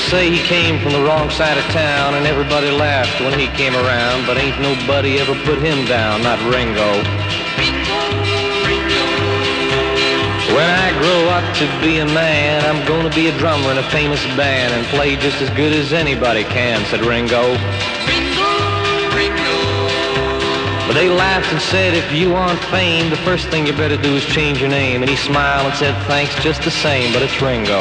say he came from the wrong side of town, and everybody laughed when he came around, but ain't nobody ever put him down, not Ringo. When I grow up to be a man, I'm gonna be a drummer in a famous band and play just as good as anybody can, said Ringo. But they laughed and said, if you want fame, the first thing you better do is change your name. And he smiled and said, thanks just the same, but it's Ringo.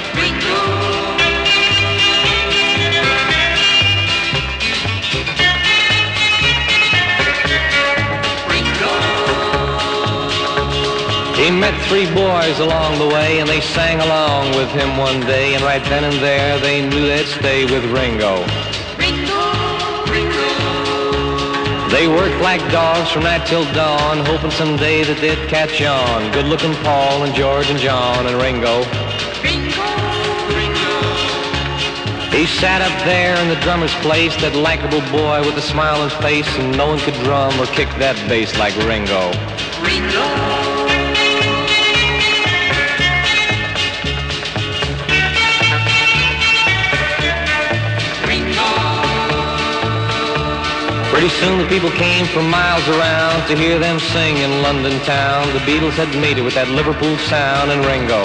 He met three boys along the way, and they sang along with him one day, and right then and there they knew they'd stay with Ringo. They worked like dogs from night till dawn, hoping someday that they'd catch on. Good-looking Paul and George and John and Ringo. He sat up there in the drummer's place, that likable boy with the smiling face, and no one could drum or kick that bass like Ringo. Pretty soon the people came from miles around to hear them sing in London town. The Beatles had made it with that Liverpool sound and Ringo.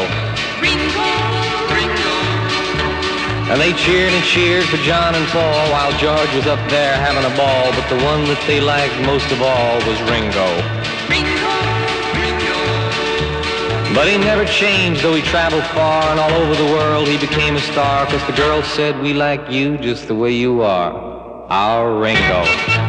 And they cheered and cheered for John and Paul while George was up there having a ball. But the one that they liked most of all was Ringo. But he never changed, though he traveled far, and all over the world he became a star, 'cause the girls said, we like you just the way you are, our Ringo.